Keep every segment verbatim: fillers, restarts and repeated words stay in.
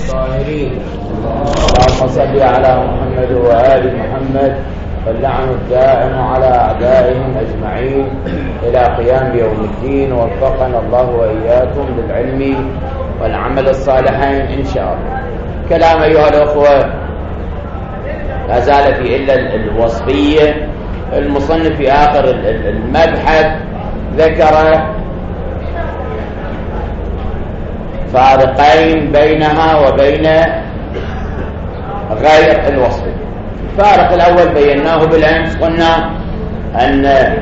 الطاهرين. اللهم صل على محمد وآل محمد واللعن الدائم على أعدائهم أجمعين إلى قيام يوم الدين. ووفقنا الله وإياكم للعلم والعمل الصالحين إن شاء الله. كلام أيها الأخوة لا زال في إلا الوصفية. المصنف في آخر المبحث ذكر فارقين بينها وبين غير الوصفية. الفارق الأول بيناه بالأمس، قلنا أن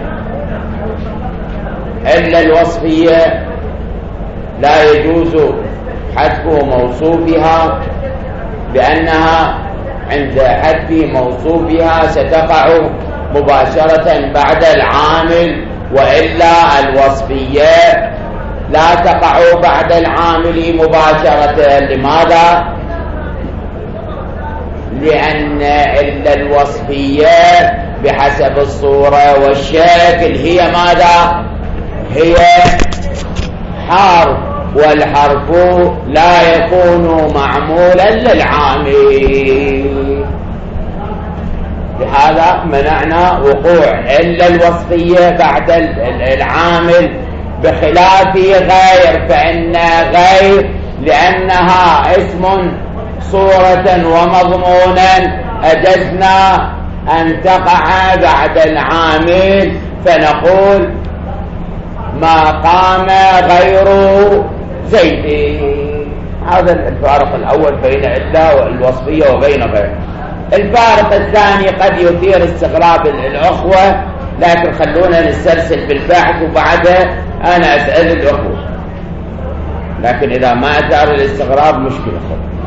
إلا الوصفية لا يجوز حذف موصوفها، لأنها عند حذف موصوفها ستقع مباشرة بعد العامل، وإلا الوصفية لا تقع بعد العامل مباشرة. لماذا؟ لأن إلا الوصفية بحسب الصورة والشكل هي ماذا؟ هي حرف، والحرف لا يكون معمولا للعامل. لهذا منعنا وقوع إلا الوصفية بعد العامل، بخلاف غير، فإن غير لأنها اسم صورة ومضمونا أجزنا أن تقع بعد العامل، فنقول ما قام غير زيد. هذا الفارق الأول بين إلا الوصفية وبين غير. الفارق الثاني قد يثير استغراب الأخوة، لكن خلونا نسترسل بالبحث وبعدها أنا أسأل الأخوة، لكن إذا ما أثار الاستغراب مشكلة.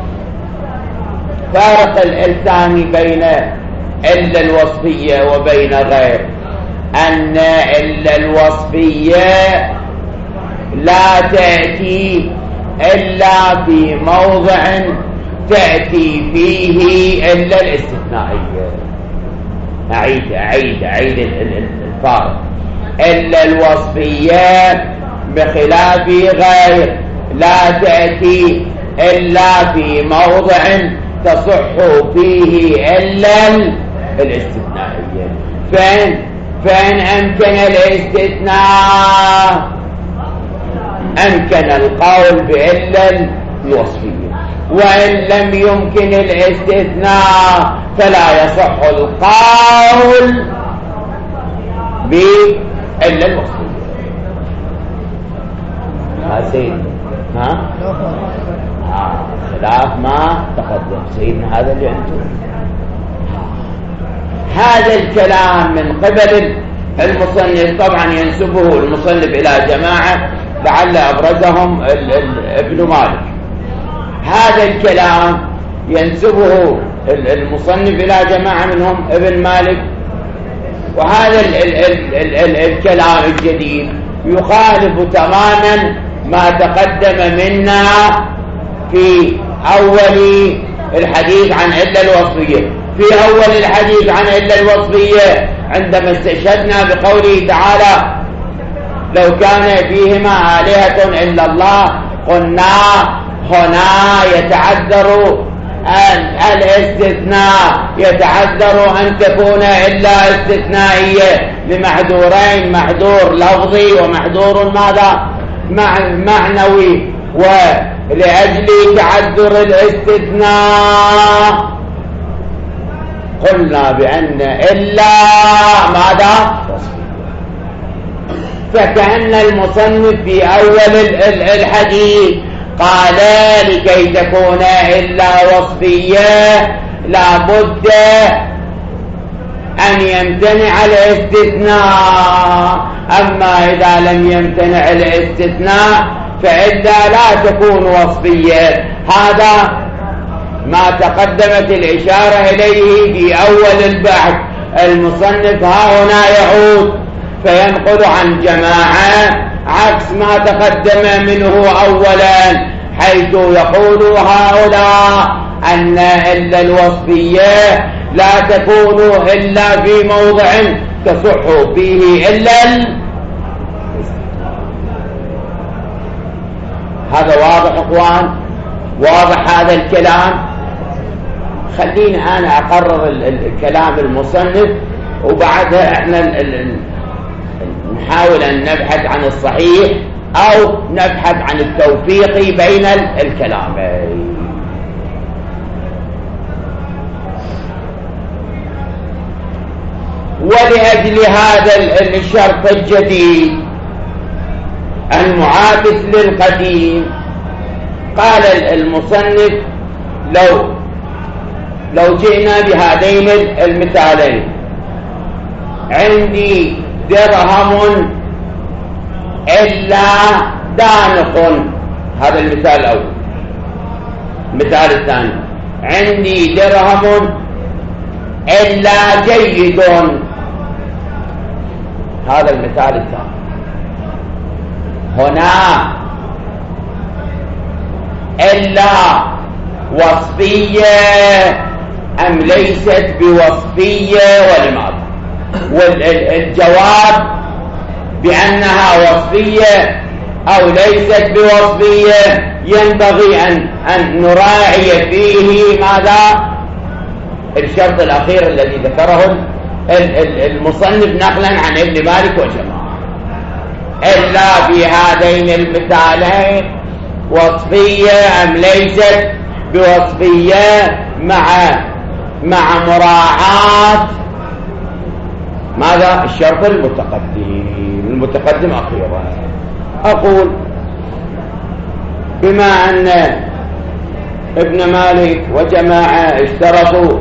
فارق الثاني بين إلا الوصفية وبين غير أن إلا الوصفية لا تأتي إلا في موضع تأتي فيه إلا الاستثنائية. أعيد أعيد أعيد الفارق. إلا الوصفية بخلاف غير لا تأتي إلا في موضع تصح فيه إلا الاستثنائية. فين فين أمكن الاستثناء؟ أمكن القول بإلا الوصفية، وإن لم يمكن الاستثناء فلا يصح القول بإلا الوصفية. ها سيد ها ها خلاف ما تقدم سيدنا، هذا اللي أنتم. هذا الكلام من قبل المصنف طبعا ينسبه المصنف إلى جماعة لعل أبرزهم ابن مالك. هذا الكلام ينسبه المصنف إلى جماعة منهم ابن مالك، وهذا ال ال ال ال ال الكلام الجديد يخالف تماما ما تقدم منا في أول الحديث عن إلا الوصفية. في أول الحديث عن إلا الوصفية عندما استشهدنا بقوله تعالى لو كان فيهما آلهة إلا الله، قلنا هنا يتعذر الاستثناء، يتعذر أن تكون إلا استثنائية لمحذورين، محذور لفظي ومحذور ماذا؟ معنوي. ولأجل تعذر الاستثناء قلنا بأن إلا ماذا؟ فكأن المصنف في أول الحديث قال لكي تكون إلا وصفية لابد أن يمتنع الاستثناء، أما إذا لم يمتنع الاستثناء فإلا لا تكون وصفية. هذا ما تقدمت الإشارة إليه في أول البحث. المصنف ها هنا يعود فينقل عن جماعة عكس ما تقدم منه أولا، حيث يقول هؤلاء أن إلا الوصفية لا تكون إلا في موضع تصح فيه إلا ال... هذا واضح اخوان؟ واضح هذا الكلام؟ خليني أنا أقرر الكلام المصنف، وبعدها احنا نحاول أن نبحث عن الصحيح أو نبحث عن التوفيق بين الكلامين. ولأجل هذا الشرط الجديد المعاكس للقديم قال المصنف لو لو جئنا بهذين المثالين: عندي درهم إلا دانق، هذا المثال الأول. المثال الثاني: عندي درهم إلا جيد، هذا المثال الثاني. هنا إلا وصفية أم ليست بوصفية، ولماذا؟ والجواب بأنها وصفية أو ليست بوصفية ينبغي أن, أن نراعي فيه ماذا؟ الشرط الأخير الذي ذكره المصنف نقلا عن ابن مالك وجماعة: إلا بهذين المثالين وصفية أم ليست بوصفية، مع مع مراعاة ماذا؟ الشرط المتقدم المتقدم أخيرا. أقول بما أن ابن مالك وجماعة اشترطوا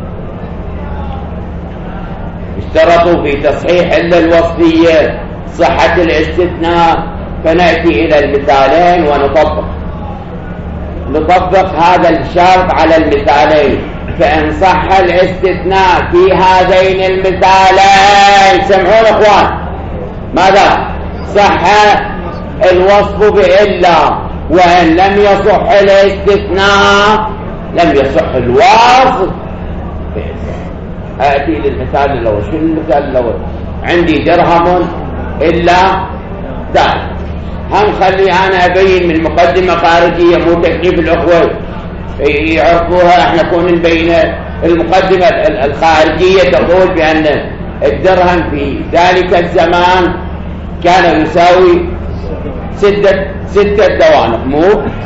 اشترطوا في تصحيح إلا الوصفية صحة الاستثناء، فنأتي إلى المثالين ونطبق نطبق هذا الشرط على المثالين. فإن صح الاستثناء في هذين المثالين، سمعون اخوان، ماذا؟ صح الوصف بإلا، وإن لم يصح الاستثناء لم يصح الوصف. آتي للمثال الأول. شو المثال الأول؟ عندي درهم إلا دار. هم خلي أنا أبين من مقدمة خارجية، مو تكليف الأخوة يعرفوها، احنا كون نبين المقدمة الخارجية تقول بأن الدرهم في ذلك الزمان كان يساوي ستة ستة دوانق، مو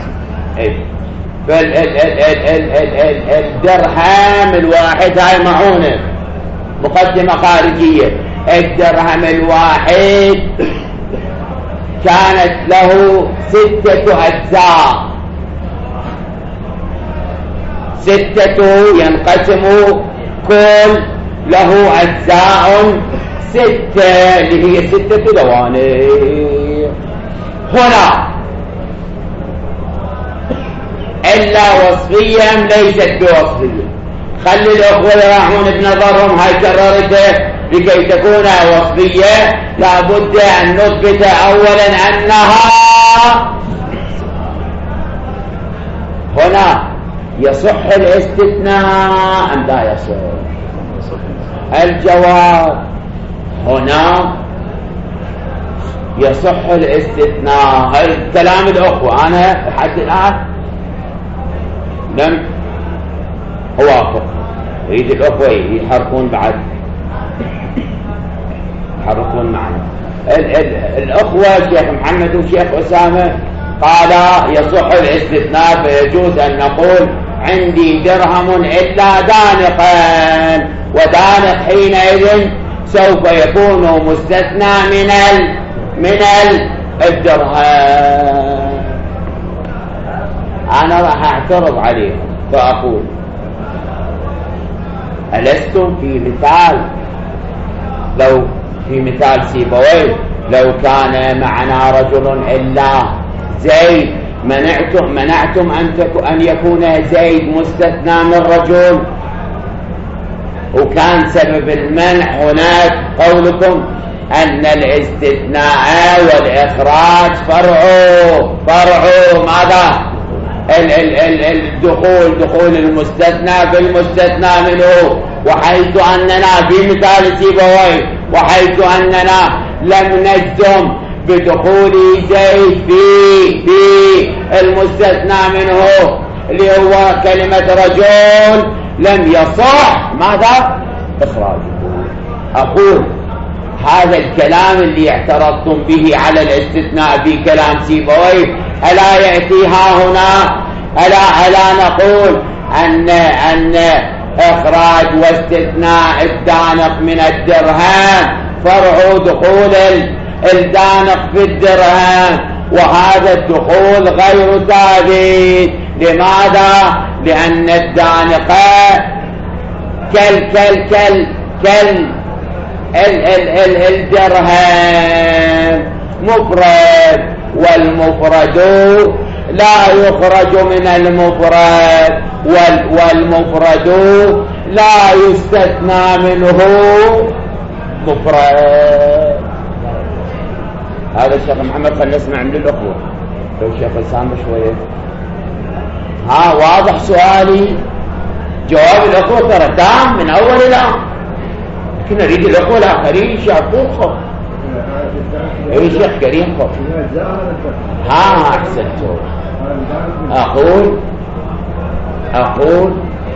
فالدرهم الواحد، هاي معونة مقدمة خارجية، الدرهم الواحد كانت له ستة أجزاء، ستة ينقسم كل له أجزاء ستة، اللي هي ستة دوانق. هنا إلا وصفية ليست بوصفية. خلي الأخوة يراعون بنظرهم، هاي كررته لكي تكون وصفية لابد أن نثبت أولا أنها هنا يصح الاستثناء أم لا يصح؟ الجواب هنا يصح الاستثناء. هاي كلام الأخوة، أنا حتى الآن لم أوافق. يريد الأخوة يحركون بعد، يحركون معنا. ال ال الأخوة شيخ محمد وشيخ أسامة قال يصح الاستثناء، فيجوز أن نقول عندي درهم إلا دانقا، ودانق حينئذ سوف يكون مستثنى من ال من الدرهم. أنا راح أعترض عليهم فأقول: ألستم في مثال، لو في مثال سيبويه لو كان معنا رجل إلا زيد، منعتم منعتم أن تكون أن يكون زيد مستثنى من رجل، وكان سبب المنع هناك قولكم أن الاستثناء والإخراج فرعوا فرعوا ماذا؟ ال ال ال الدخول دخول المستثنى بالمستثنى منه. وحيث أننا في مثال سيبويه، وحيث أننا لم نجزم بدخول زيد في في المستثنى منه، اللي هو كلمة رجل لم يصح ماذا إخراجه. أقول هذا الكلام اللي اعترضتم به على الاستثناء في كلام سيبويه ألا يأتي ها هنا ألا, ألا نقول أن, أن إخراج واستثناء الدانق من الدرهم فرع دخول الدانق في الدرهم، وهذا الدخول غير ثابت. لماذا؟ لأن الدانقة كل كل كل كل ال ال ال الدرهم مفرد، والمفرد لا يخرج من المفرد، والمفرد لا يستثنى منه مفرد. هذا الشيخ محمد خلنا نسمع من الأخوة. لو الشيخ سامح شوية. ها واضح سؤالي؟ جواب الأخوة ترى تام من أول إلى آخر، لكن نريد الأخوة الآخرين يشاركوكم. أي شيخ كريم خف. ها أحسنتم. أقول أقول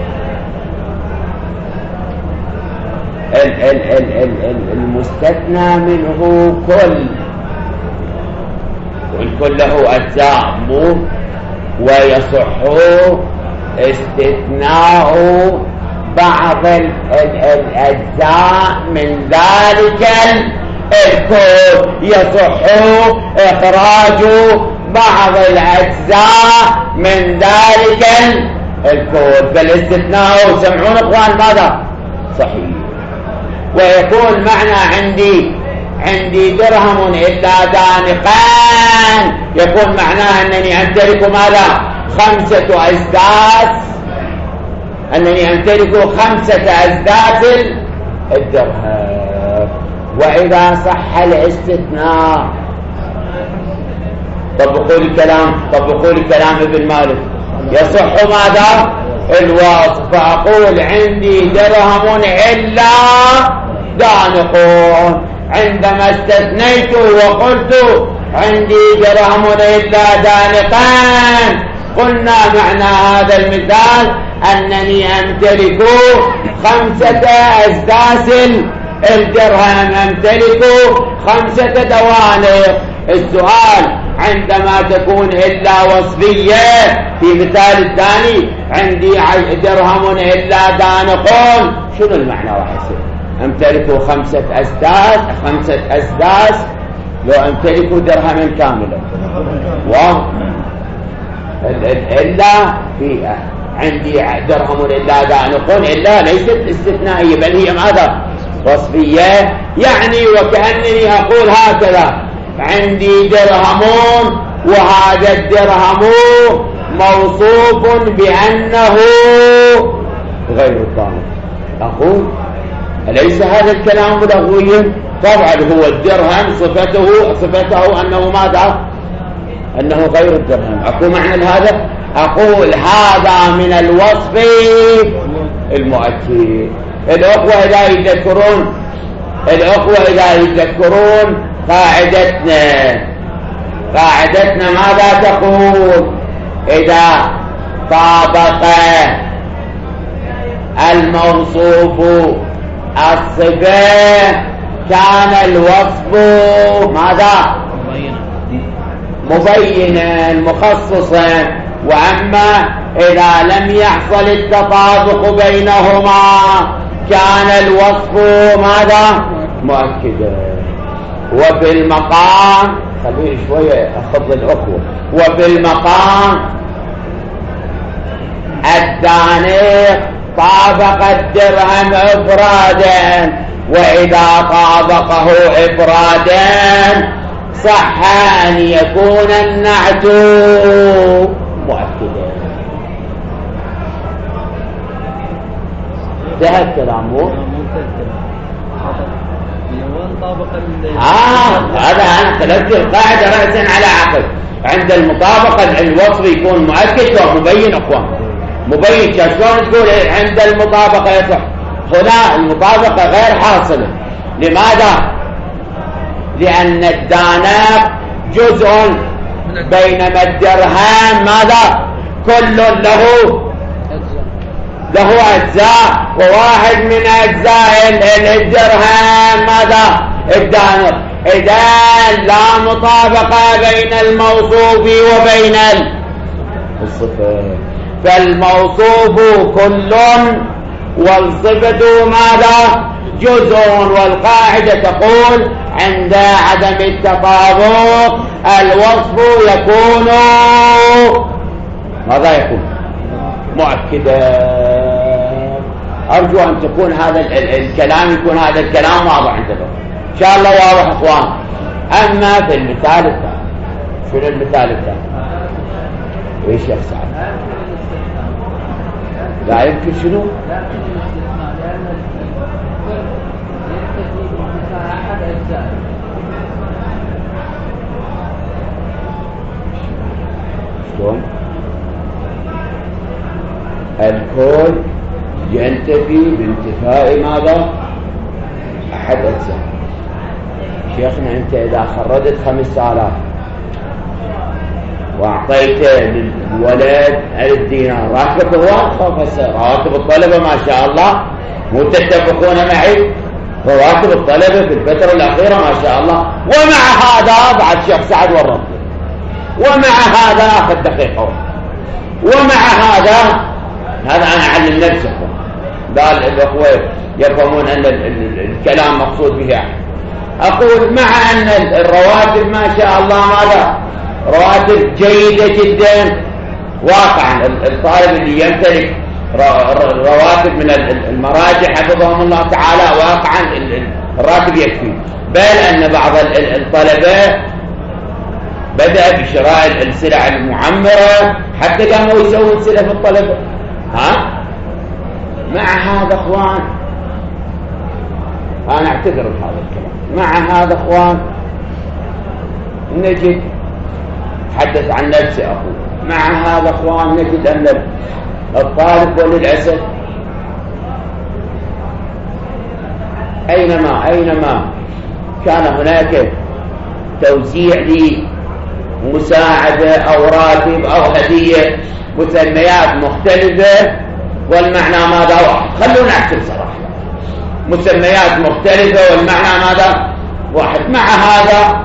ال ال ال ال ال المستثنى منه كل، والكل له أجزاء مو، ويصح استثناء بعض الأجزاء من ذلك الكل، يصح إخراج بعض الأجزاء من ذلك الكل. فالاستثناء سمعون إخوان ماذا؟ صحيح. ويكون معنى عندي عندي درهم إلا دانقان، يكون معناه أنني أمتلك ماذا؟ خمسة أسداس، أنني أمتلك خمسة أسداس الدرهم. وإذا صح الاستثناء طبقوا الكلام طبقوا الكلام ابن مالك يصح ماذا؟ الوصف. فأقول عندي درهم إلا دانقون. عندما استثنيت وقلت عندي درهم إلا دانقان، قلنا معنى هذا المثال أنني أمتلك خمسة أسداس الدرهم، أمتلك خمسة دوانق. السؤال عندما تكون إلا وصفية في مثال الثاني عندي درهم إلا دانقون، شنو المعنى راح يصير؟ أمتلك خمسة أسداس خمسة أسداس لو أمتلك درهما كاملا، و إلا في عندي درهم إلا دانقون، إلا ليست استثنائية بل هي ماذا؟ وصفية. يعني وكأنني أقول هكذا عندي درهمون وهذا الدرهم موصوف بأنه غير الدانق. أقول أليس هذا الكلام لغويا؟ طبعا هو الدرهم صفته صفته أنه ماذا؟ أنه غير الدرهم. أقول معنى هذا؟ أقول هذا من الوصف المؤكد. الأخوة إذا يذكرون الأخوة إذا يذكرون قاعدتنا قاعدتنا ماذا تقول؟ إذا طابق الموصوف الصفة كان الوصف ماذا؟ مبينا مخصصا. وأما إذا لم يحصل التطابق بينهما كان الوصف ماذا؟ مؤكدا. وفي المقام خليني شوية أخذ الأخوة. وفي المقام الدانق طابق الدرهم إفرادا، وإذا طابقه إفرادا صح أن يكون النعت مؤكدا. انتهى الكلام. آه هذا أنا تلقي القاعدة رأسا على عقل. عند المطابقة الوصف يكون مؤكد ومبين. أخوان مبين شلون تقول عند المطابقة يصح؟ هنا المطابقة غير حاصلة. لماذا؟ لأن الدانق جزء بينما الدرهم ماذا؟ كل له له أجزاء، وواحد من أجزاء الدرهم ماذا؟ الدانر. إذا لا مطابقة بين الموصوف وبين الصفة، فالموصوف كل والصفة ماذا؟ جزء. والقاعدة تقول عند عدم التطابق الوصف يكون ماذا يكون؟ مؤكدا. أرجو أن تكون هذا الكلام يكون هذا الكلام واضح عندكم إن شاء الله. واضح أخوان. أما في المثال الثاني، شنو المثال الثاني؟ إيش يا سعد؟ لا يمكن شنو؟ شلون؟ الكل ينتفي بانتفاء ماذا؟ أحد أجزاء. شيخنا أنت إذا خرجت خمسة آلاف وأعطيت للولد ألف دينار، راتب الواقف، رواتب الطلبة ما شاء الله مو تتفقون معي؟ رواتب الطلبة في الفترة الأخيرة ما شاء الله. ومع هذا بعد شيخ سعد ورد، ومع هذا أخذ دقيقة، ومع هذا هذا أنا أعلم نفسه. قال الأخوة يفهمون أن الكلام مقصود به. أقول مع أن الرواتب ما شاء الله ماذا؟ رواتب جيدة جدا واقعا. الطالب اللي يمتلك رواتب من المراجع حفظهم الله تعالى واقعا الراتب يكفي. بل أن بعض الطلبة بدأ بشراء السلع المعمرة، حتى قاموا يسوون سلع في الطلبة. ها؟ مع هذا اخوان انا اعتذر بهذا الكلام، مع هذا اخوان نجد، حدث عن نفسي اخوه، مع هذا اخوان نجد ان الطالب وللاسف اينما اينما كان هناك توزيع لمساعدة او راتب او هدية مسميات مختلفة والمعنى ماذا واحد. خلونا نحكي صراحة، مسميات مختلفة والمعنى ماذا واحد. مع هذا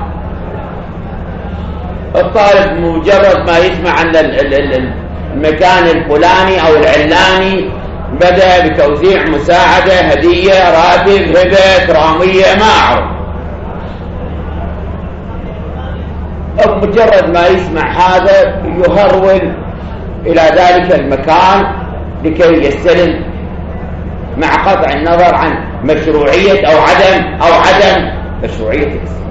الطالب مجرد ما يسمع عن المكان الفلاني أو العلاني بدأ بتوزيع مساعدة، هدية، راتب، هبة، كرامية، ما أعرف. مجرد ما يسمع هذا يهرول إلى ذلك المكان لكي يستلم، مع قطع النظر عن مشروعية أو عدم أو عدم مشروعية الإسلام.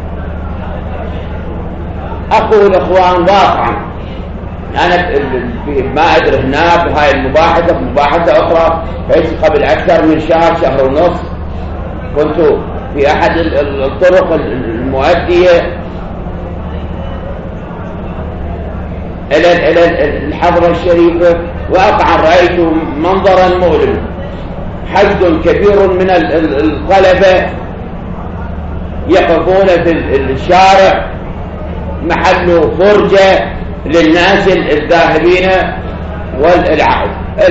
أقول إخوان واقعا أنا ما أدري هنا بهاي المباحثة مباحثة أخرى قبل أكثر من شهر شهر ونصف كنت في أحد الطرق المؤدية إلى إلى الحضرة الشريفة، وأقعا رأيت منظرا مؤلما. حشد كبير من الطلبة يقفون في الشارع محل فرجة للناس الذاهبين والعائد.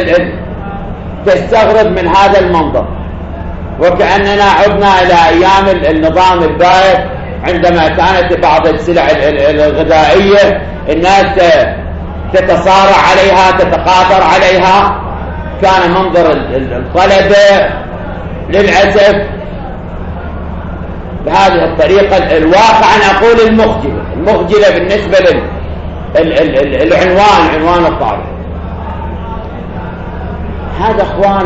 تستغرب من هذا المنظر، وكأننا عدنا إلى أيام النظام البائد عندما كانت بعض السلع الغذائية الناس تتصارع عليها تتقاطر عليها. كان منظر الطلبة للأسف بهذه الطريقة الواقع أنا أقول المخجلة المخجلة بالنسبة للعنوان عنوان الطالب. هذا أخوان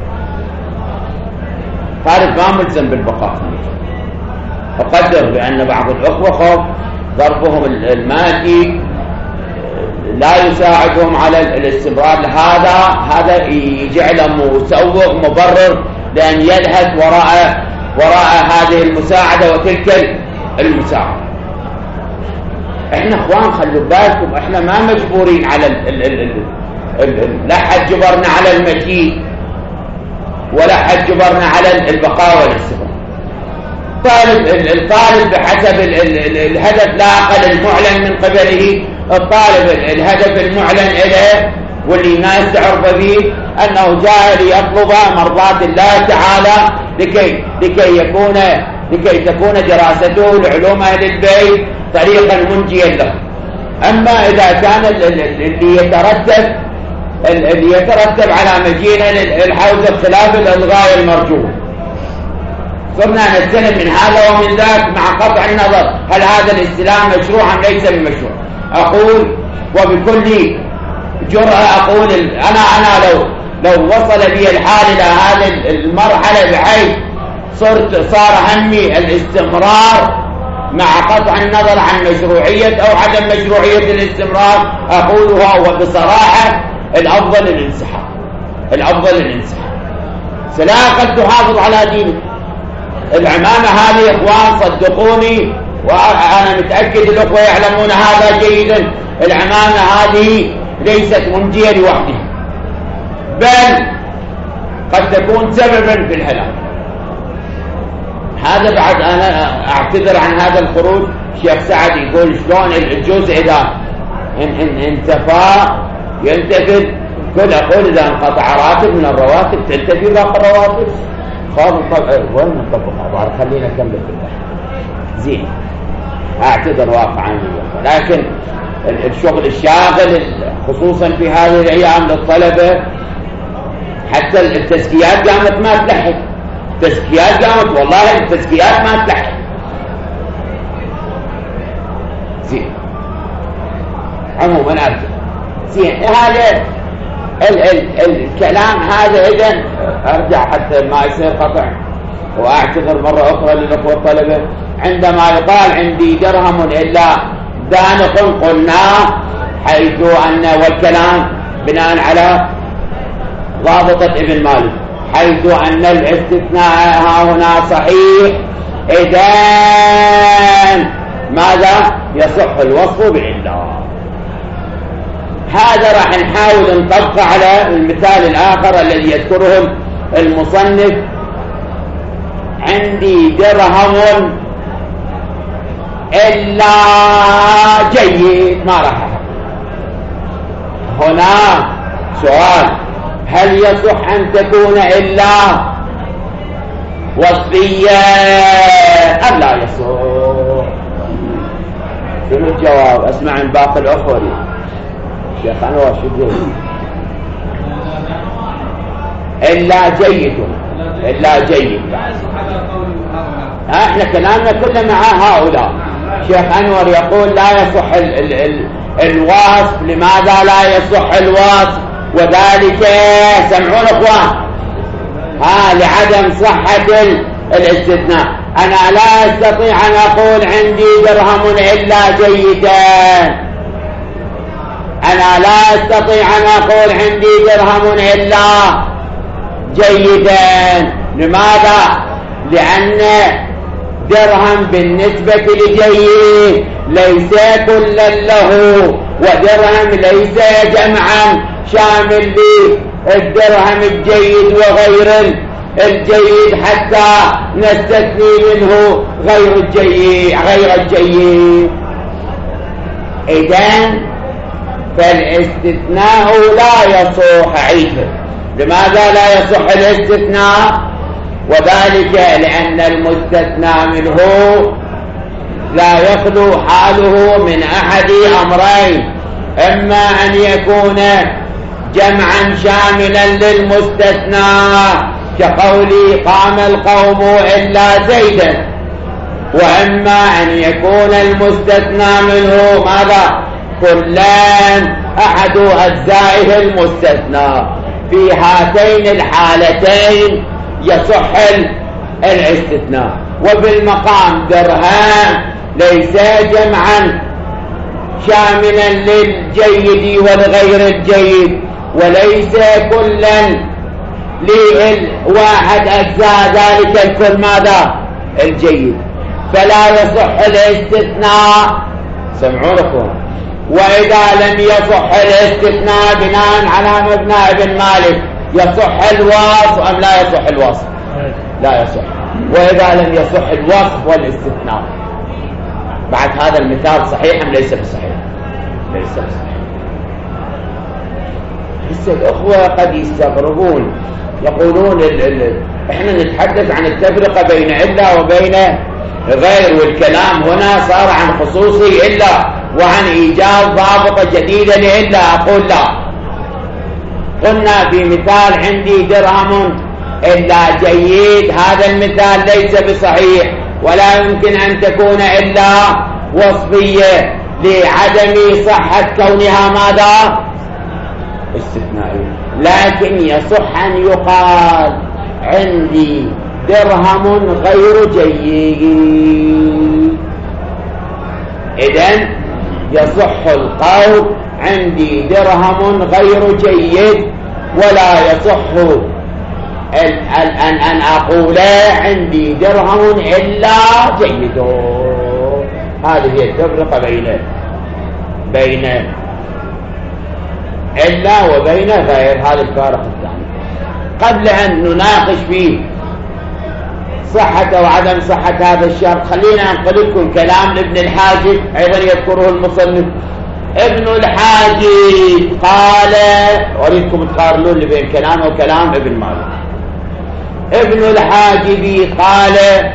طالب ما ملزم بالبقاء. أقدر بأن بعض الأخوة خوف ضربهم المادي لا يساعدهم على الاستمرار، لهذا هذا يجعله مسوغ مبرر لأن يلهث وراء وراء هذه المساعدة وتلك المساعدة. احنا اخوان خلوا بالكم احنا ما مجبورين على ال ال ال ال لا حد جبرنا على المجيء ولا حد جبرنا على البقاء والاستمرار. طالب الطالب بحسب ال ال الهدف لا أقل المعلن من قبله، الطالب الهدف المعلن إليه واللي الناس تعرف به أنه جاء ليطلب مرضاة الله تعالى لكي لكي يكون لكي تكون دراسته لعلوم أهل البيت طريقا منجيا له. أما إذا كان اللي يترتب اللي يترتب على مجيئنا الحوزة خلاف الغاية المرجوة، صرنا نستلم من هذا ومن ذاك مع قطع النظر هل هذا الاستلام مشروع أم ليس بمشروع. أقول وبكل جرأة أقول أنا أنا لو لو وصل بي الحال إلى هذه المرحلة بحيث صرت صار همي الاستمرار مع قطع النظر عن مشروعية أو عدم مشروعية الاستمرار، أقولها وبصراحة الأفضل الانسحاب. الأفضل الانسحاب. سلا قد تحافظ على دينك. العمامة هذه إخوان صدقوني وأنا متأكد الأخوة يعلمون هذا جيدا، العمامة هذه ليست منجية لوحدها، بل قد تكون سببا في الهلاك. هذا بعد أنا أعتذر عن هذا الخروج. الشيخ سعد يقول شلون الجزء إذا إن إن انتفى ينتفذ، كل أقول إذا انقطع راتب من الرواتب تنتفي باقي الرواتب. خلاص وين نطبق بعد خلينا نكمل بالله زين. أعتذر واقعا، لكن الشغل الشاغل خصوصا في هذه الأيام للطلبة، حتى التزكيات قامت ما تلحق. التزكيات قامت والله التزكيات ما تلحق. زين عموما أرجع زين هذا ال ال الكلام هذا. إذن أرجع حتى ما يصير قطع وأعتذر مرة أخرى للأخوة الطلبة. عندما يقال عندي درهم إلا دانق قلنا حيث أن والكلام بناء على ضابطة ابن مالك حيث أن الاستثناء ها هنا صحيح، إذن ماذا يصح الوصف بالعلة. هذا راح نحاول نطبق على المثال الآخر الذي يذكره المصنف. عندي درهم إلا جيد، ما راح هنا سؤال: هل يصح أن تكون إلا وصفية أم لا يصح؟ شنو الجواب؟ اسمع من باقي الأخوة. شيخ أنور شو يقول؟ إلا جيد، إلا جيد. احنا كلامنا كله مع هؤلاء. شيخ أنور يقول لا يصح ال ال ال الوصف. لماذا لا يصح الوصف؟ وذلك سمعون اخوان ها لعدم صحة الاستثناء. انا لا استطيع ان اقول عندي درهم الا جيدا. انا لا استطيع ان اقول عندي درهم الا جيدا. لماذا؟ لان درهم بالنسبة لجيد ليس كلا له، ودرهم ليس جمعا شامل للدرهم الجيد وغير الجيد حتى نستثني منه غير الجيد غير الجيد. إذن فالاستثناء لا يصح. عيده لماذا لا يصح الاستثناء؟ وذلك لأن المستثنى منه لا يخلو حاله من أحد أمرين: إما أن يكون جمعا شاملا للمستثنى كقولي قام القوم إلا زيدا، وإما أن يكون المستثنى منه ماذا؟ كلان أحد أجزائه المستثنى. في هاتين الحالتين يصح الاستثناء. وبالمقام درهم ليس جمعا شاملا للجيد والغير الجيد، وليس كلا للواحد أجزاء ذلك الكل ماذا؟ الجيد. فلا يصح الاستثناء. سمعونكم. وإذا لم يصح الاستثناء بناء على مبنى ابن مالك يصح الوصف أم لا يصح الوصف؟ لا يصح. وإذا لم يصح الوصف والاستثناء بعد هذا المثال صحيح أم ليس بصحيح؟ ليس بصحيح. بس الأخوة قد يستغربون يقولون ال ال احنا نتحدث عن التفرقة بين علة وبين غير، والكلام هنا صار عن خصوصي علة وعن إيجاد ضابطة جديدة لعلة. أقول لا، قلنا في مثال عندي درهم إلا جيد، هذا المثال ليس بصحيح ولا يمكن أن تكون إلا وصفية لعدم صحة كونها ماذا؟ استثنائية. لكن يصح أن يقال عندي درهم غير جيد. إذن يصح القول عندي درهم غير جيد، ولا يصح أن أن أقول عندي درهم إلا جيد. هذه هي التفرقة بين بين إلا وبين غير، هذا الفارق الثاني. قبل أن نناقش فيه صحة وعدم صحة هذا الشرط، خلينا أنقل لكم كلام ابن الحاجب أيضا يذكره المصنف. ابن الحاجب قال، أريدكم تقارنون بين كلامه وكلام ابن مالك. ابن الحاجب قال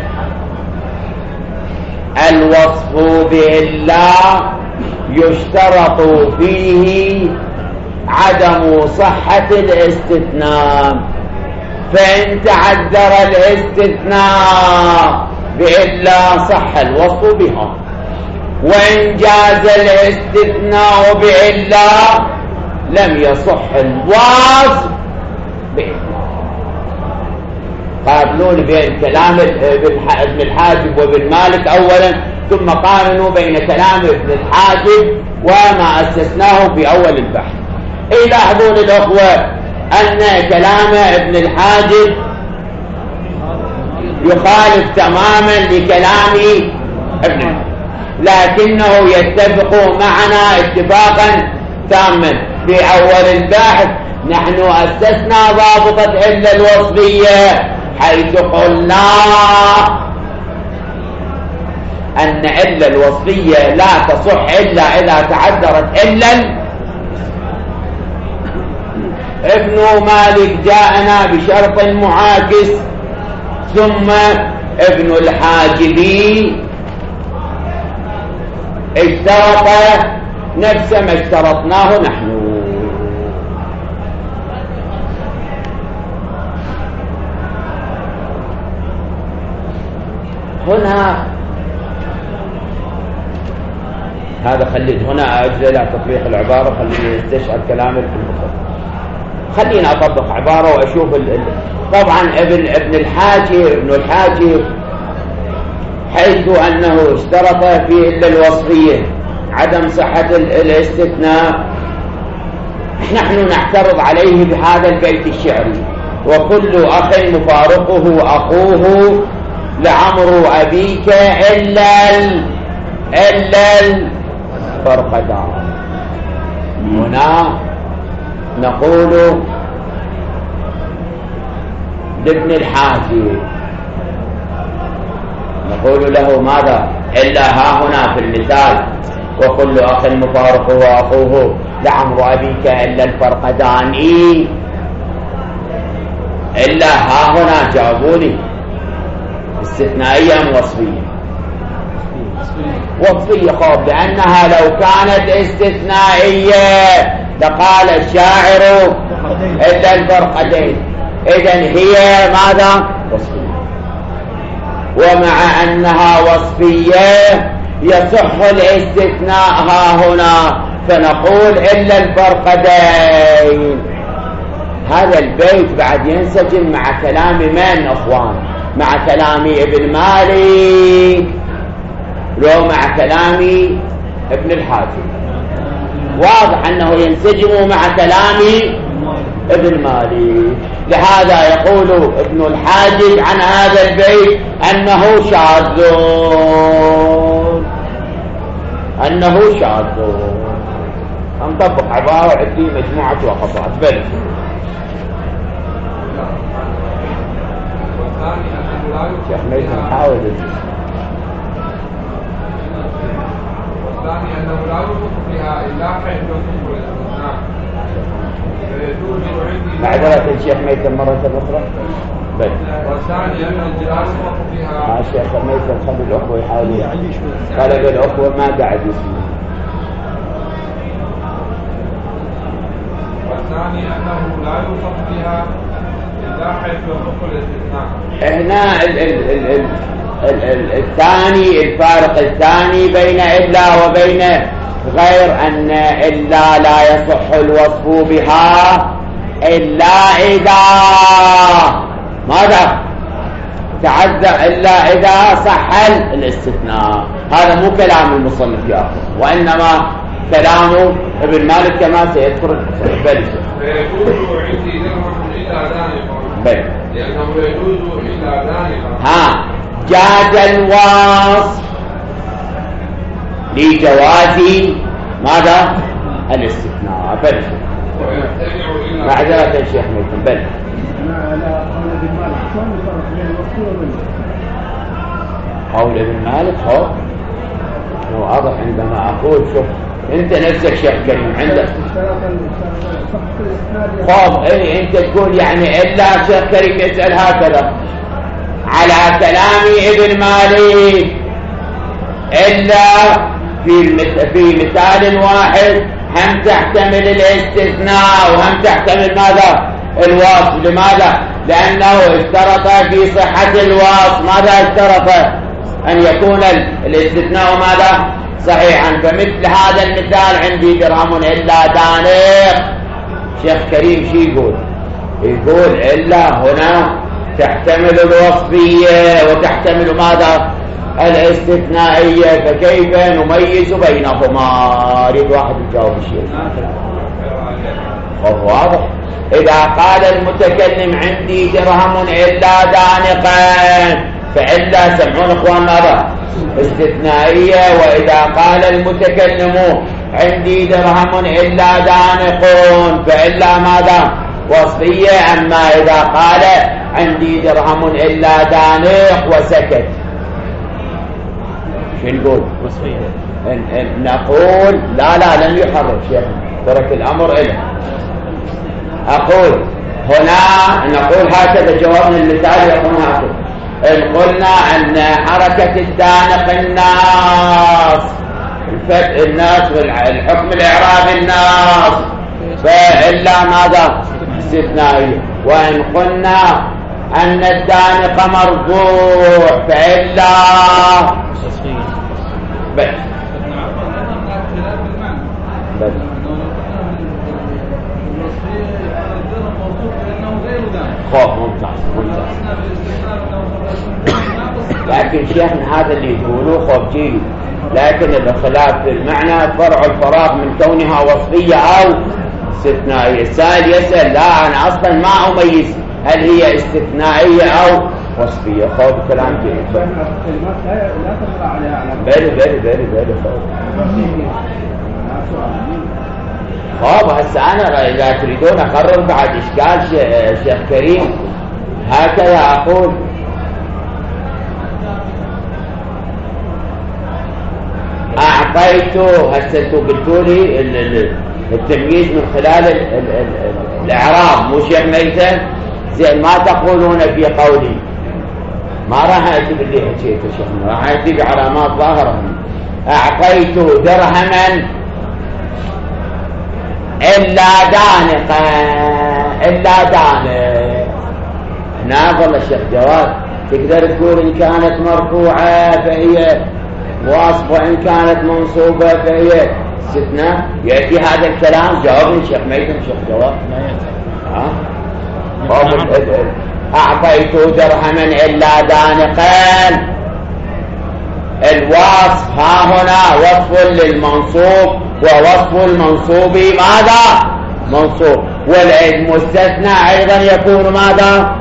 الوصف بالله يشترط فيه عدم صحة الاستثناء، فإن تعذر الاستثناء بإلا صح الوصف بها، وإن جاز الاستثناء بإلا لم يصح الوصف بإلا. قابلون بين كلام ابن الحاجب وابن مالك أولا، ثم قارنوا بين كلام ابن الحاجب وما أسسناه في أول البحث. يلاحظون الأخوة أن كلام ابن الحاجب يخالف تماما لكلام ابن مالك، لكنه يتفق معنا اتفاقا تاما. في أول البحث نحن أسسنا ضابطة إلا الوصفية، حيث قلنا أن إلا الوصفية لا تصح إلا إذا تعذرت إلا. ابن مالك جاءنا بشرط معاكس، ثم ابن الحاجبي اشترط نفس ما اشترطناه نحن. هنا هذا خليت هنا أجل تطبيق العبارة، خليني استشعر كلامك في المخطط. خلينا أطبق عبارة وأشوف ال... طبعا ابن ابن الحاجب ابن الحاجب حيث أنه اشترط في إلا الوصفية عدم صحة الاستثناء، نحن نعترض عليه بهذا البيت الشعري: وكل أخ مفارقه أخوه لعمر أبيك إلا ال... إلا الفرقدان. هنا نقول لابن الحاجب، نقول له ماذا؟ إلا ها هنا في المثال وكل أخ مفارقه أخوه لعمر أبيك إلا الفرقدان، إيه؟ إلا ها هنا جاوبوني استثنائية أم وصفية؟ وصفية. خب لأنها لو كانت استثنائية لقال الشاعر إلا الفرقدين، إذن هي ماذا؟ وصفية. ومع أنها وصفية يصح الاستثناء ها هنا، فنقول إلا الفرقدين. هذا البيت بعد ينسجم مع كلام من أخوان؟ مع كلام ابن مالك لو مع كلام ابن الحاجب. واضح أنه ينسجم مع كلام ابن مالك. لهذا يقول ابن الحاجب عن هذا البيت أنه شاذ، أنه شاذ. نطبق عبارة عندي مجموعة وقفات. بل شيخ ليس نحاول والثاني أنه لا يوجد فيها إلا فعل والاستثناء، معذرة الشيخ ميتم مرة أخرى. بل والثاني أن الجلاس فيها مع الشيخ ميتم خلي الأخوة يحاولون. طلب الأخوة ما قاعد يسمع. والثاني أنه لا يوصف فيها إلا حيث يطلق الاستثناء. هنا ال ال ال ال ال ال الثاني الفارق الثاني بين إلا وبين غير أن إلا لا يصح الوصف بها إلا إذا ماذا تعذر، إلا إذا صح الاستثناء. هذا مو كلام المصنف يا أخي، وإنما كلام ابن مالك كما سيذكر المصنف. بل فيجوز عندي درهم إلا دانقا. بل لأنه يجوز إلا دانقا. ها جاز الوصف لجواز ماذا الاستثناء. بل معذرة الشيخ ميتم. بل قول ابن مالك هو واضح عندما أقول شوف أنت نفسك شيخ كريم عندك خوف إيه أنت تقول يعني إلا شيخ كريم يسأل هكذا على كلام ابن مالك إلا في في مثال واحد هم تحتمل الاستثناء وهم تحتمل ماذا الوصف. لماذا؟ لأنه اشترط في صحة الوصف ماذا اشترط؟ أن يكون الاستثناء ماذا صحيحا. فمثل هذا المثال عندي درهم إلا دانق. شيخ كريم شي يقول؟ يقول إلا هنا تحتمل الوصفية وتحتمل ماذا الاستثنائية، فكيف نميز بينهما؟ أريد واحد يجاوب الشيء. واضح. إذا قال المتكلم عندي درهم إلا دانقا فإلا سمعون إخوان ماذا استثنائية، وإذا قال المتكلم عندي درهم إلا دانق فإلا ماذا وصفية. أما إذا قال عندي درهم إلا دانق وسكت شو نقول؟ وصفية. نقول لا لا لم يحرك شيخ، ترك الأمر إله. أقول هنا نقول هكذا جوابنا المثال يكون هكذا. إن قلنا أن حركة الدانق الناس الفتح الناس والحكم الإعراب الناس فإلا ماذا استثنائي. وإن قلنا أن الدانق مرفوع فإلا بس بس خوف ممتاز ممتاز. لكن شيخنا هذا اللي يقولوه خوف جيد، لكن الخلاف في المعنى فرع الفراغ من كونها وصفية أو استثنائية. السائل يسأل لا أنا أصلا ما أميز هل هي استثنائية أو وصفية. خوف كلام جيد. بلي بلي بلي بلي خوف خوف. هسه أنا إذا تريدون أقرر بعد إشكال شيخ كريم هكذا أقول أعطيته. هسه أنتوا قلتوا لي التمييز من خلال ال ال ال الإعراب مو شيخ ميتم زين. ما تقولون في قولي ما راح أجيب اللي حكيته شيخنا، راح أجيب علامات ظاهرة. أعطيته درهما إلا دانقا إلا دانق. هنا والله الشيخ جواد تقدر تقول إن كانت مرفوعة فهي واصف وإن كانت منصوبة فهي استثناء. يأتي هذا الكلام؟ جاوبني شيخ ميتم شيخ جواد. ها أعطيت درهما إلا دانقا. الوصف ها هنا وصف للمنصوب ووصف المنصوب ماذا منصوب، والمستثنى أيضا يكون ماذا.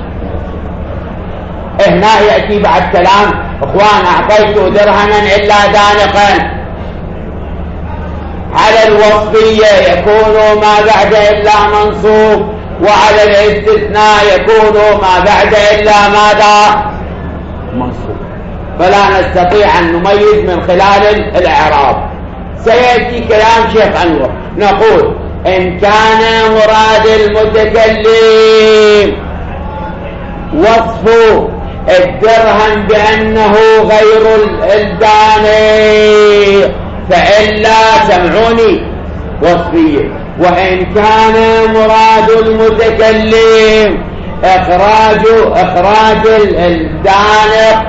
هنا يأتي بعد كلام اخوان أعطيت درهما إلا دانقا على الوصفية يكون ما بعد إلا منصوب، وعلى الاستثناء يكون ما بعد إلا ماذا منصوب. فلا نستطيع أن نميز من خلال الإعراب. سيأتي كلام شيخ أنور نقول إن كان مراد المتكلم وصف الدرهم بأنه غير الدانق فإلا سمعوني وصفية. وإن كان مراد المتكلم إخراج إخراج الدانق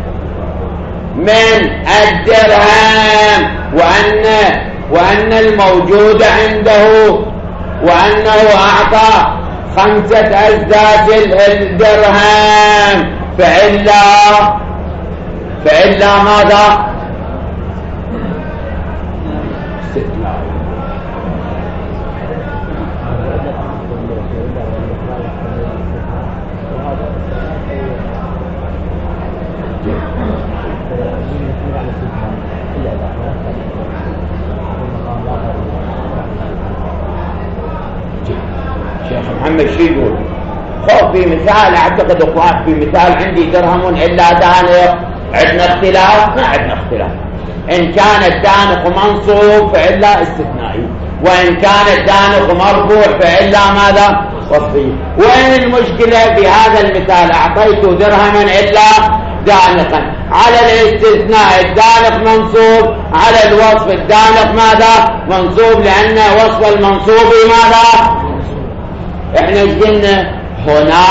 من الدرهم وأن وأن الموجود عنده وأنه أعطى خمسة أزداد الدرهم فإلا فإلا ماذا؟ شيخ محمد شو يقول؟ خذ في مثال، اعتقد اخوان في مثال عندي درهم الا دانق، عندنا اختلاف؟ ما عندنا اختلاف. ان كان الدانق منصوب فالا استثنائي، وان كان الدانق مرفوع فالا ماذا؟ وصفي. وين المشكله في هذا المثال؟ اعطيت درهما الا دانقا، على الاستثناء الدانق منصوب، على الوصف الدانق ماذا؟ منصوب، لان وصف المنصوب ماذا؟ احنا ايش قلنا؟ هنا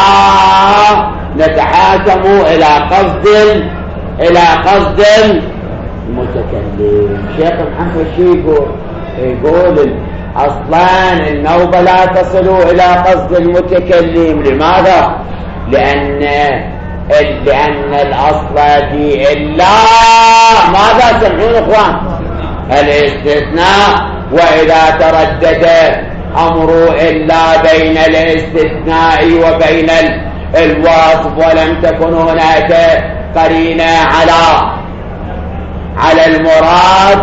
نتحاكم الى قصد الى قصد المتكلم. شيخ محمد شو يقول؟ يقول اصلا النوبة لا تصل الى قصد المتكلم. لماذا؟ لان لان الاصل في الا ماذا سمعون اخوان؟ الاستثناء. واذا تردد أمر إلا بين الاستثناء وبين الوصف ولم تكن هناك قرينة على على المراد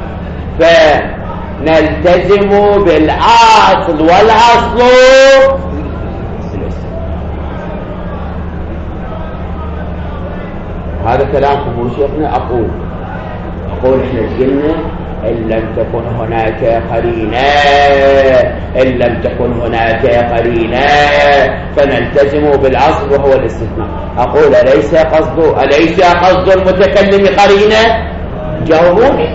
فنلتزم بالأصل، والأصل هذا كلامكم شيخنا. أقول أقول إحنا قلنا إن لم تكن هناك قرينة إن لم تكن هناك قرينة فنلتزم بالأصل وهو الاستثناء. أقول أليس قصد أليس قصد المتكلم قرينة؟ جاوبوني.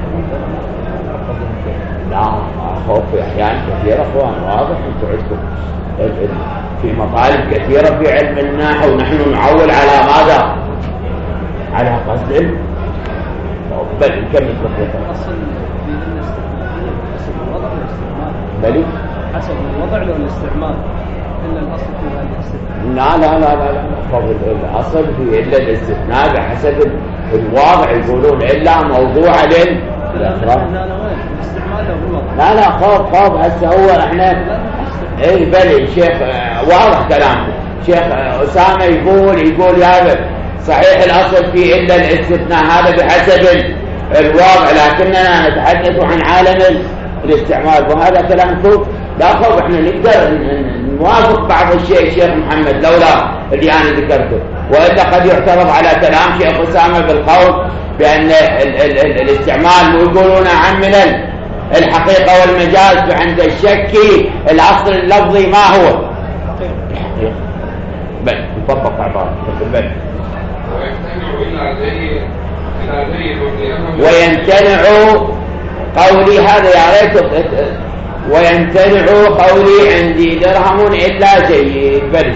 لا خوف أحيان كثيرة أخوان، واضح أنتم عندكم في مطالب كثيرة في علم النحو ونحن نعول على ماذا؟ على قصد بل نكمل بقية أصل في الاستعمال حسب الوضع والاستعمال بل حسب الوضع والاستعمال إلا الأصل في الاستثناء. لا لا لا لا لا فضل الأصل في إلا الاستثناء بحسب الواضع. يقولون إلا موضوع لل لا لا خوف خوف هسه هو احنا ايه بلي شيخ واضح كلامه. شيخ أسامة يقول يقول يا صحيح الأصل فيه إلا الاستثناء، هذا بحسب الواقع، لكننا نتحدث عن عالم الاستعمال وهذا كلامكم لا خوف. احنا نقدر نوافق بعض الشيء شيخ محمد لولا اللي أنا ذكرته، وإلا قد يعترض على كلام شيخ أسامة بالقول بأن ال ال ال الاستعمال ويقولون عن من الحقيقة والمجاز، فعند الشك الأصل اللفظي ما هو الحقيقة. بل نطبق عبارة بل ويمتنع قولي هذا يا ريت ويمتنع قولي عندي درهم إلا جيد بل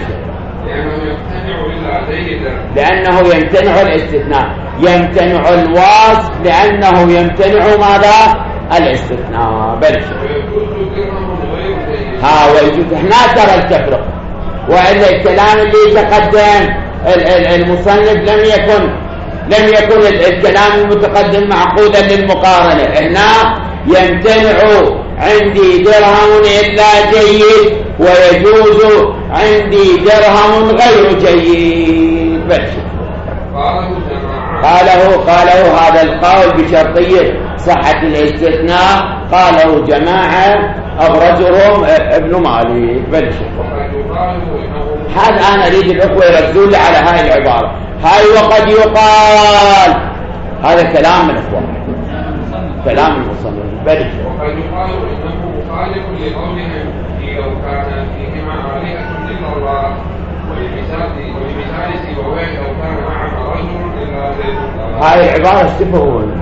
لأنه يمتنع الاستثناء، يمتنع الوصف لأنه يمتنع ماذا؟ الاستثناء بل ها ويجوز هنا ترى التفرق. وإلا الكلام اللي تقدم المصنف لم يكن لم يكن الكلام المتقدم معقودا للمقارنة. هنا يمتنع عندي درهم إلا جيد ويجوز عندي درهم غير جيد بس. قاله قاله هذا القول بشرطية صحة الاستثناء، قاله جماعة أبرزهم ابن مالك بل هذا أنا أريد الأخوة يركزون لي على هاي العبارة هاي. وقد يقال هذا كلام من الأخوة، كلام المصنف بل وقد يقال إنه مخالف لقولهم في لو كان فيهما آلهة إلا الله، ولمثال ولمثال سيبويه لو كان معه رجل إلا زيد. هاي العبارة ايش تفهمون؟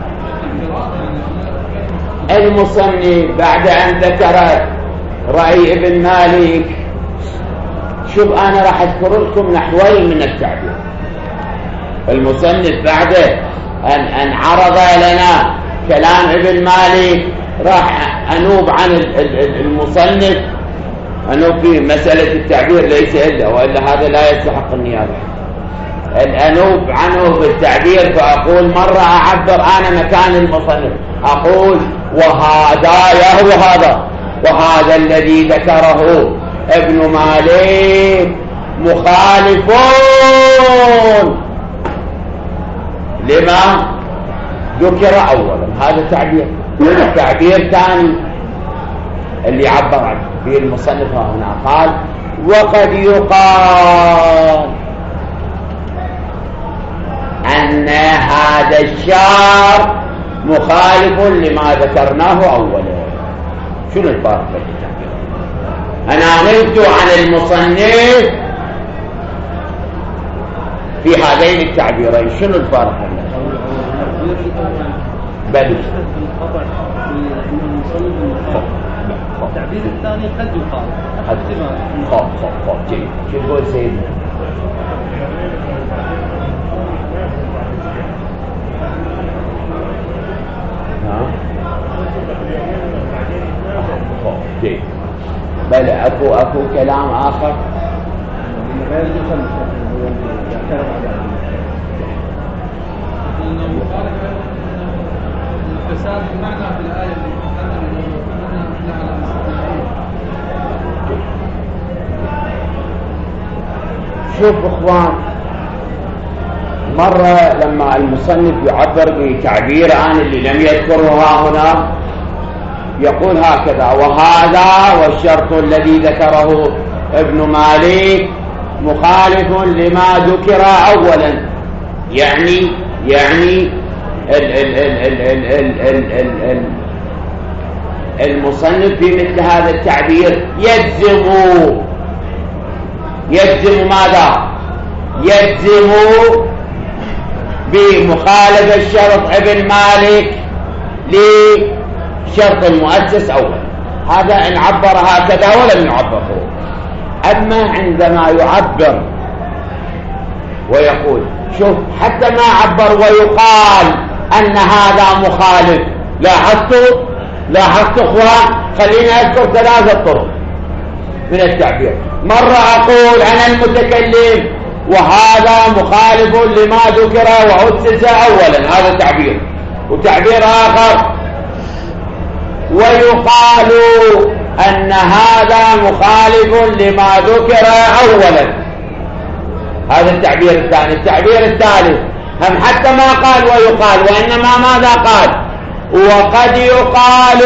المصنف بعد أن ذكر رأي ابن مالك، شوف أنا راح أذكر لكم نحوين من التعبير. المصنف بعد أن, أن عرض لنا كلام ابن مالك راح أنوب عن المصنف، أنوب في مسألة التعبير ليس إلا، وإلا هذا لا يستحق النيابة. الأنوب عنه بالتعبير، فأقول مرة أعبر أنا مكان المصنف، أقول وهذا يهو هذا وهذا الذي ذكره ابن مالك مخالفون لما ذكر أولا. هذا تعبير. تعبير ثاني اللي عبر عنه في المصنف هنا قال وقد يقال أن هذا الشار مخالف لما ذكرناه أولا. شنو الفرق بين التعبير؟ أنا نلت عن المصنف في هذين التعبيرين، شنو الفرق؟ بل التعبير الثاني قد يقال احتمال. خب خب خب جيد. شو تقول سيدنا؟ ها؟ خب جيد. بل اكو اكو كلام اخر. الفساد المعنى في الآية اللي شوف اخوان، مرة لما المصنف يعبر بتعبير عن اللي لم يذكرها هنا يقول هكذا وهذا والشرط الذي ذكره ابن مالك مخالف لما ذكر اولا. يعني يعني ال ال ال ال ال ال ال ال ال المصنف في مثل هذا التعبير يجزم يجزم ماذا؟ يجزم بمخالفة الشرط ابن مالك لشرط المؤسس أولا. هذا إن عبر هكذا ولم يعبره. أما عندما يعبر ويقول شوف حتى ما عبر ويقال أن هذا مخالف. لاحظتوا لاحظتوا اخوان، خلينا اذكر ثلاثة طرق من التعبير. مرة اقول انا المتكلم وهذا مخالف لما ذكر وأسس اولا، هذا تعبير. وتعبير اخر ويقال ان هذا مخالف لما ذكر اولا، هذا التعبير الثاني. التعبير الثالث هم حتى ما قال ويقال، وإنما ماذا قال؟ وقد يقال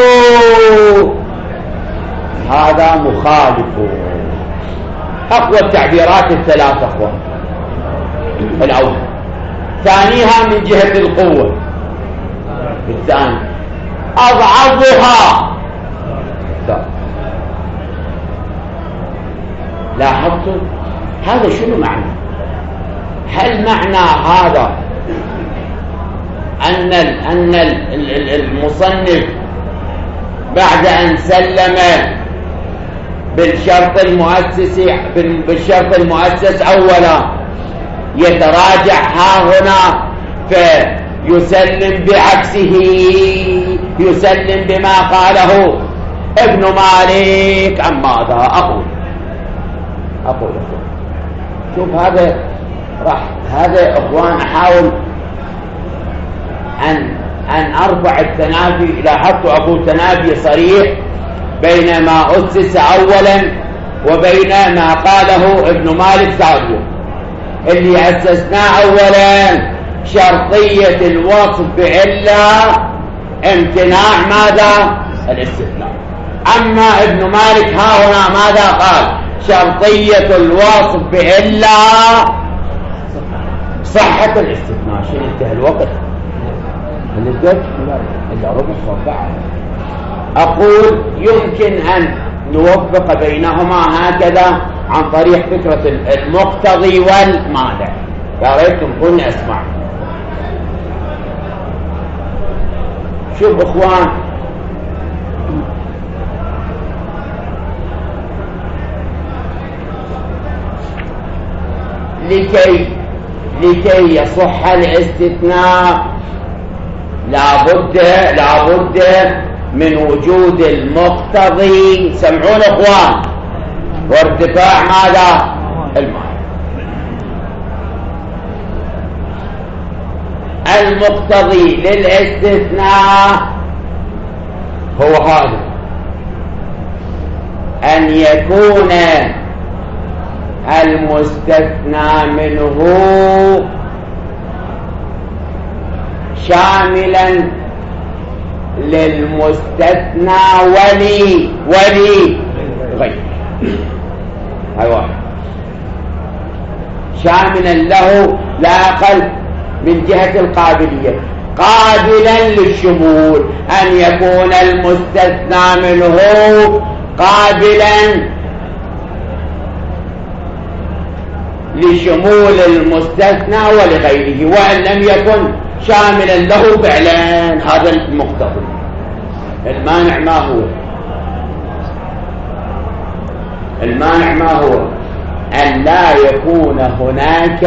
هذا مخالف. أقوى التعبيرات الثلاثة أخوان. الأول. ثانيها من جهة القوة. الثاني أضعفها. لاحظتوا هذا شنو معنى؟ هل معنى هذا أن أن المصنف بعد أن سلم بالشرط المؤسس بالشرط المؤسس أولا يتراجع ها هنا فيسلم بعكسه، يسلم بما قاله ابن مالك عن ماذا؟ أقول أقول شوف هذا راح هذا اخوان احاول ان ان ارفع التنافي. لاحظت اقول تنافي صريح بين ما اسس اولا وبين ما قاله ابن مالك ثانيا. اللي اسسناه اولا شرطية الوصف بعلة امتناع ماذا؟ الاستثناء. اما ابن مالك ها هنا ماذا قال؟ شرطية الوصف بعلة صحة الاستثناء. شنو انتهى الوقت؟ هنبدأ إلا ربع صفحة أقول يمكن أن نوفق بينهما هكذا عن طريق فكرة المقتضي والمانع. يا ريت تكوني أسمع. شوف إخوان، لكي لكي يصح الاستثناء لابد لابد من وجود المقتضي، سمعون اخوان، وارتفاع ماذا؟ المعنى. المقتضي للاستثناء هو هذا، أن يكون المستثنى منه شاملا للمستثنى ولي ولي غير. هاي واحد، شاملا له لا أقل من جهة القابلية، قابلا للشمول، أن يكون المستثنى منه قابلا لشمول المستثنى ولغيره، وأن لم يكن شاملا له فعلا. هذا المقتضي. المانع ما هو؟ المانع ما هو؟ أن لا يكون هناك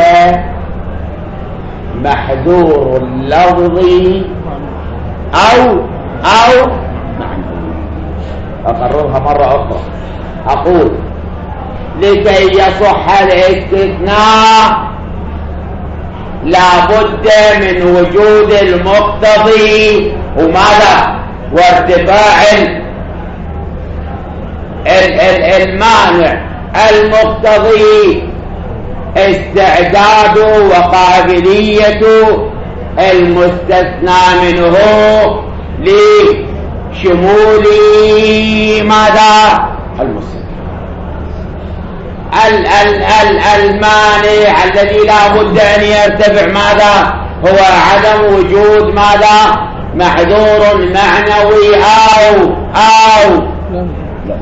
محذور لفظي أو أو معنوي. أقررها مرة أخرى، أقول لكي يصح الاستثناء لابد من وجود المقتضي وماذا؟ وارتفاع المانع. المقتضي استعداد وقابلية المستثنى منه لشمول ماذا؟ المستثنى. ال ال ال المانع الذي لا بد أن يرتفع ماذا؟ هو عدم وجود ماذا؟ محذور معنوي أو أو لا.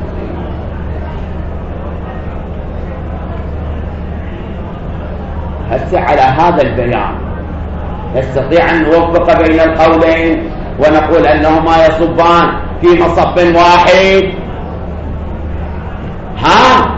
هسه على هذا البيان نستطيع أن نوفق بين القولين ونقول أنهما يصبان في مصب واحد. ها؟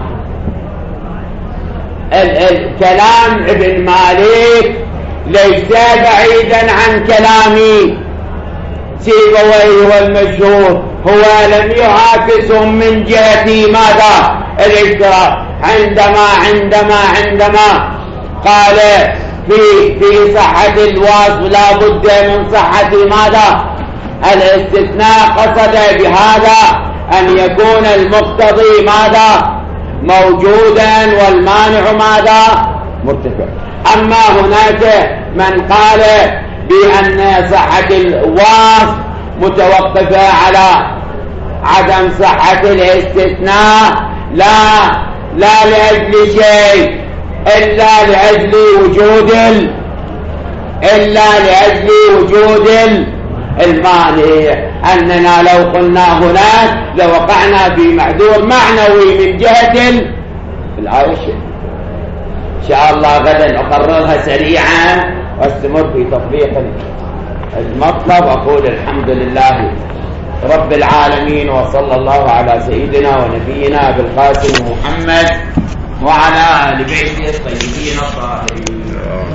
الكلام ابن مالك ليس بعيدا عن كلامي سيبويه والمشهور، هو لم يعاكسهم من جهة ماذا؟ الاشتراك. عندما عندما عندما قال في في صحة الوصف لا بد من صحة ماذا؟ الاستثناء، قصد بهذا أن يكون المقتضي ماذا؟ موجودا والمانع ماذا؟ مرتفع. أما هناك من قال بأن صحة الوصف متوقفة على عدم صحة الاستثناء، لا لا لأجل شيء إلا لأجل وجود إلا لأجل وجود المانع. أننا لو قلنا هناك لوقعنا في محذور معنوي من جهة الآية. إن شاء الله غدا أقررها سريعا واستمر في تطبيق المطلب. أقول الحمد لله رب العالمين، وصلى الله على سيدنا ونبينا بالقاسم محمد وعلى آل بيته الطيبين الطاهرين.